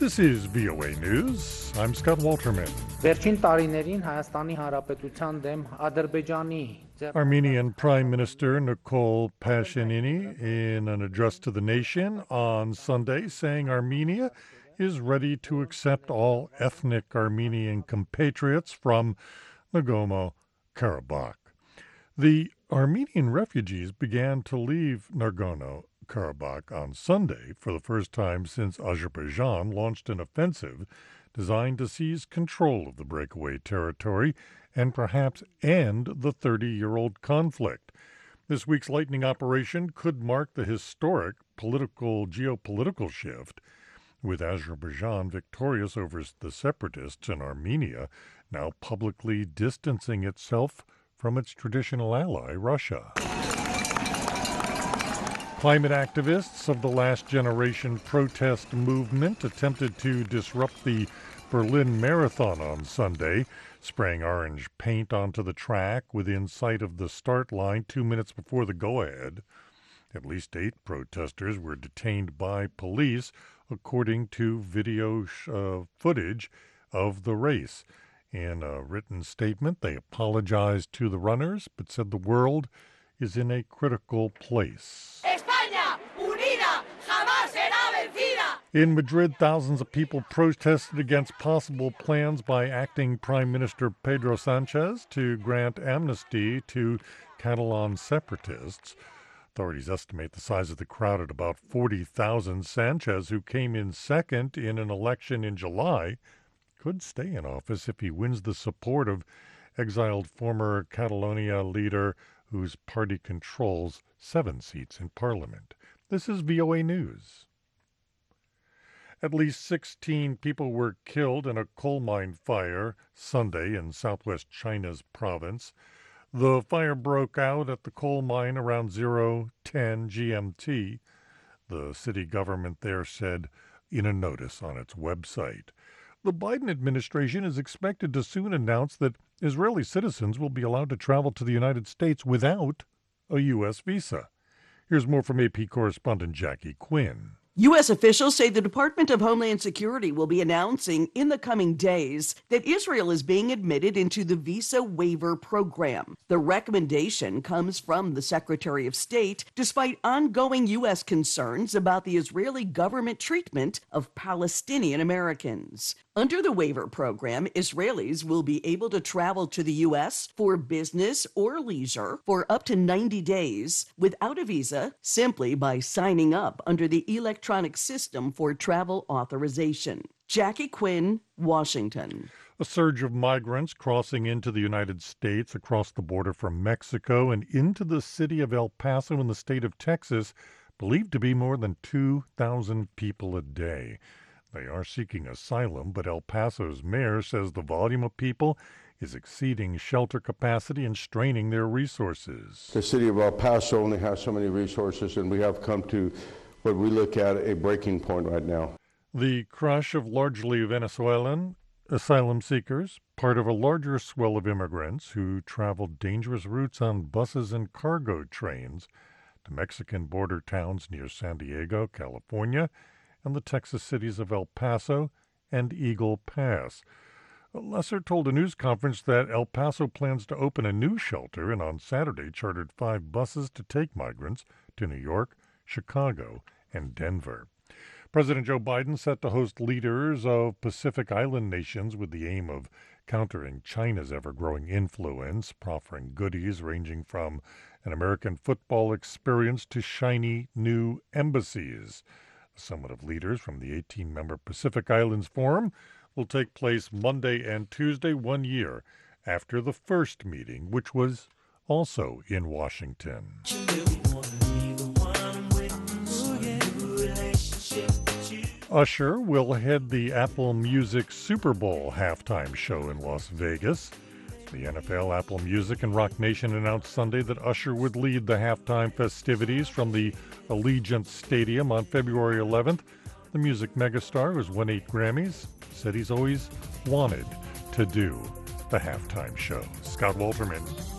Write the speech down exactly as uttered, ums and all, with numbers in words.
This is V O A News. I'm Scott Walterman. Վերջին տարիներին Հայաստանի Հանրապետության դեմ Ադրբեջանի Armenian Prime Minister Nikol Pashinyan in an address to the nation on Sunday saying Armenia is ready to accept all ethnic Armenian compatriots from Nagorno-Karabakh. The Armenian refugees began to leave Nagorno-Karabakh on Sunday for the first time since Azerbaijan launched an offensive designed to seize control of the breakaway territory and perhaps end the thirty-year-old conflict. This week's lightning operation could mark the historic political geopolitical shift, with Azerbaijan victorious over the separatists in Armenia, now publicly distancing itself from its traditional ally, Russia. Climate activists of the last generation protest movement attempted to disrupt the Berlin Marathon on Sunday, spraying orange paint onto the track within sight of the start line two minutes before the go-ahead. At least eight protesters were detained by police, according to video uh, footage of the race. In a written statement, they apologized to the runners, but said the world is in a critical place. España, unida, jamás será vencida. In Madrid, thousands of people protested against possible plans by acting Prime Minister Pedro Sanchez to grant amnesty to Catalan separatists. Authorities estimate the size of the crowd at about forty thousand. Sanchez, who came in second in an election in July, could stay in office if he wins the support of exiled former Catalonia leader whose party controls seven seats in parliament. This is V O A News. At least sixteen people were killed in a coal mine fire Sunday in southwest China's province. The fire broke out at the coal mine around zero ten G M T, the city government there said in a notice on its website. The Biden administration is expected to soon announce that Israeli citizens will be allowed to travel to the United States without a U S visa. Here's more from A P correspondent Jackie Quinn. U S officials say the Department of Homeland Security will be announcing in the coming days that Israel is being admitted into the visa waiver program. The recommendation comes from the Secretary of State, despite ongoing U S concerns about the Israeli government treatment of Palestinian Americans. Under the waiver program, Israelis will be able to travel to the U S for business or leisure for up to ninety days without a visa, simply by signing up under the electronic system for travel authorization. Jackie Quinn, Washington. A surge of migrants crossing into the United States across the border from Mexico and into the city of El Paso in the state of Texas, believed to be more than two thousand people a day. They are seeking asylum, but El Paso's mayor says the volume of people is exceeding shelter capacity and straining their resources. The city of El Paso only has so many resources, and we have come to what we look at a breaking point right now. The crush of largely Venezuelan asylum seekers, part of a larger swell of immigrants who traveled dangerous routes on buses and cargo trains to Mexican border towns near San Diego, California, and the Texas cities of El Paso and Eagle Pass. Lesser told a news conference that El Paso plans to open a new shelter and on Saturday chartered five buses to take migrants to New York, Chicago, and Denver. President Joe Biden set to host leaders of Pacific Island nations with the aim of countering China's ever-growing influence, proffering goodies ranging from an American football experience to shiny new embassies. The summit of leaders from the eighteen-member Pacific Islands Forum will take place Monday and Tuesday, one year after the first meeting, which was also in Washington. Usher will head the Apple Music Super Bowl halftime show in Las Vegas. The N F L, Apple Music, and Roc Nation announced Sunday that Usher would lead the halftime festivities from the Allegiant Stadium on February eleventh. The music megastar, who's won eight Grammys, said he's always wanted to do the halftime show. Scott Walterman,